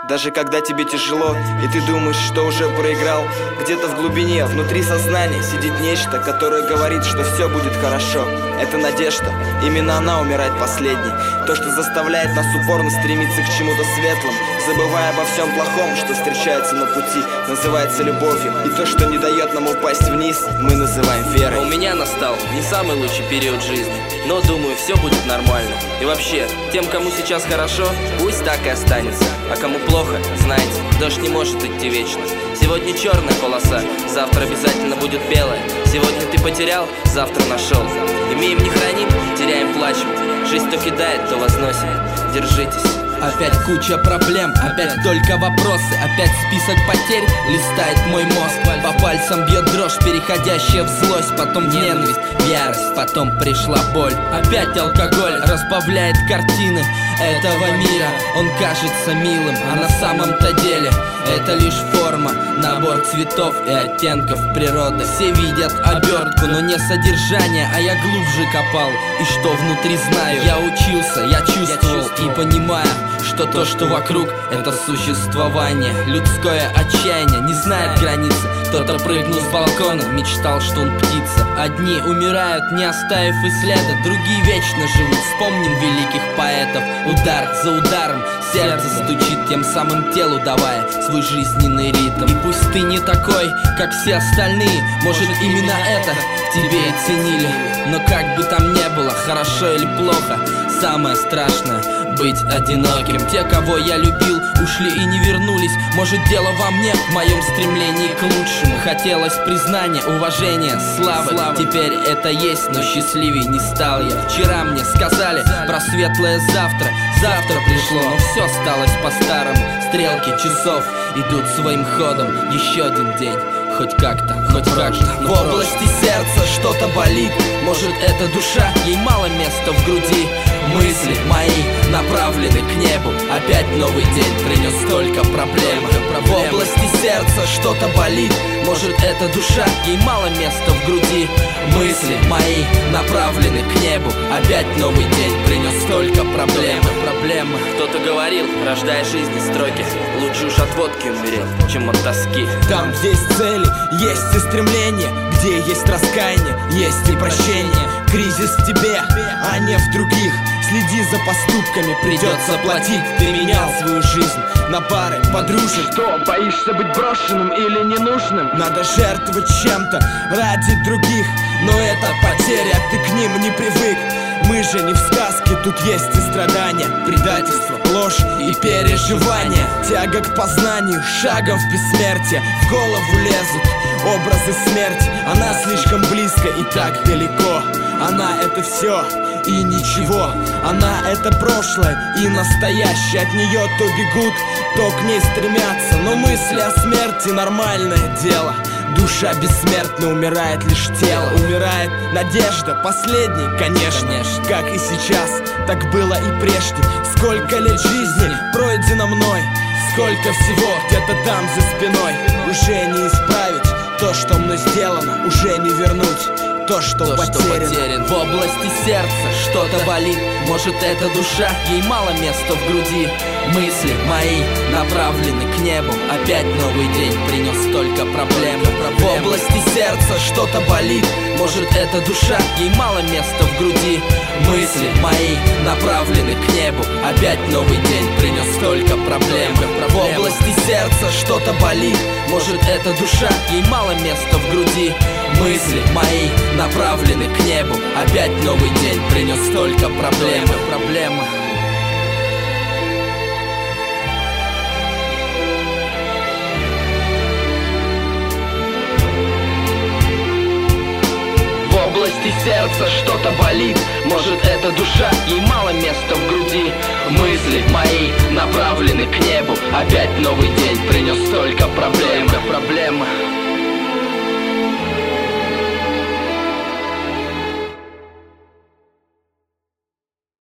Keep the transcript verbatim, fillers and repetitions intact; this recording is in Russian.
Даже когда тебе тяжело, и ты думаешь, что уже проиграл, где-то в глубине, внутри сознания сидит нечто, которое говорит, что все будет хорошо. Это надежда, именно она умирает последней. То, что заставляет нас упорно стремиться к чему-то светлому, забывая обо всем плохом, что встречается на пути, называется любовью. И то, что не дает нам упасть вниз, мы называем верой. У меня настал не самый лучший период жизни, но думаю, все будет нормально. И вообще, тем, кому сейчас хорошо, пусть так и останется. А кому плохо, знаете, дождь не может идти вечно. Сегодня черная полоса, завтра обязательно будет белая. Сегодня ты потерял, завтра нашел. Имеем, не храним, теряем, плачем. Жизнь то кидает, то возносит. Держитесь. Опять куча проблем, опять только вопросы, опять список потерь листает мой мозг. По пальцам бьет дрожь, переходящая в злость, потом в ненависть, в ярость, потом пришла боль. Опять алкоголь разбавляет картины этого мира. Он кажется милым, а на самом-то деле это лишь форма, набор цветов и оттенков природы. Все видят обертку, но не содержание, а я глубже копал. И что внутри знаю, я учился, я чувствовал, я чувствовал. И понимаю, что то, что вокруг, это существование. Людское отчаяние не знает границы. Кто-то прыгнул с балкона, мечтал, что он птица. Одни умирают, не оставив и следа, другие вечно живут. Вспомним великих поэтов. Удар за ударом сердце стучит, тем самым телу давая свой жизненный ритм. И пусть ты не такой, как все остальные, может, именно это в тебе и ценили. Но как бы там ни было, хорошо или плохо, самое страшное — быть одиноким. Те, кого я любил, ушли и не вернулись. Может, дело во мне, в моем стремлении к лучшему. Хотелось признания, уважения, славы. Слава. Теперь это есть, но счастливей не стал я. Вчера мне сказали про светлое завтра. Завтра пришло, но все осталось по-старому. Стрелки часов идут своим ходом. Еще один день, хоть как-то, хоть как-то. В области сердца что-то болит. Может, это душа, ей мало места в груди. Мысли мои направлены к небу. Опять новый день принес столько проблем. В области сердца что-то болит. Может, это душа, ей мало места в груди. Мысли мои направлены к небу. Опять новый день принес столько проблем. Проблемы. Кто-то говорил, рождая жизни строки, лучше уж от водки умереть, чем от тоски. Там, где есть цели, есть и стремления, где есть раскаяние, есть и прощение. Кризис в тебе, а не в других. Следи за поступками, придется платить. Ты менял свою жизнь на пары подружек. Что, боишься быть брошенным или ненужным? Надо жертвовать чем-то ради других. Но это потеря, ты к ним не привык. Мы же не в сказке, тут есть и страдания, предательство, ложь и переживания. Тяга к познанию, шагом в бессмертие. В голову лезут образы смерти. Она слишком близко и так далеко. Она — это все и ничего. Она — это прошлое и настоящее. От нее то бегут, то к ней стремятся. Но мысли о смерти — нормальное дело. Душа бессмертна, умирает лишь тело. Умирает надежда, последней, конечно, конечно. Как и сейчас, так было и прежде. Сколько лет жизни пройдено мной, сколько всего где-то там за спиной. Уже не исправить то, что мной сделано, уже не вернуть то, что, то, потеряно. что потерян. В области сердца что-то болит. Может, это душа, ей мало места в груди. Мысли мои направлены к небу. Опять новый день принес столько проблем. В области сердца что-то болит. Может, это душа, ей мало места в груди. Мысли мои направлены к небу. Опять новый день принес столько проблем. В области сердца что-то болит. Может, это душа, ей мало места в груди. Мысли мои направлены к небу. Опять новый день принес столько проблем. Проблемы. В области сердца что-то болит. Может, это душа, ей мало места в груди. Мысли мои направлены к небу. Опять новый день принес столько проблем. Проблемы.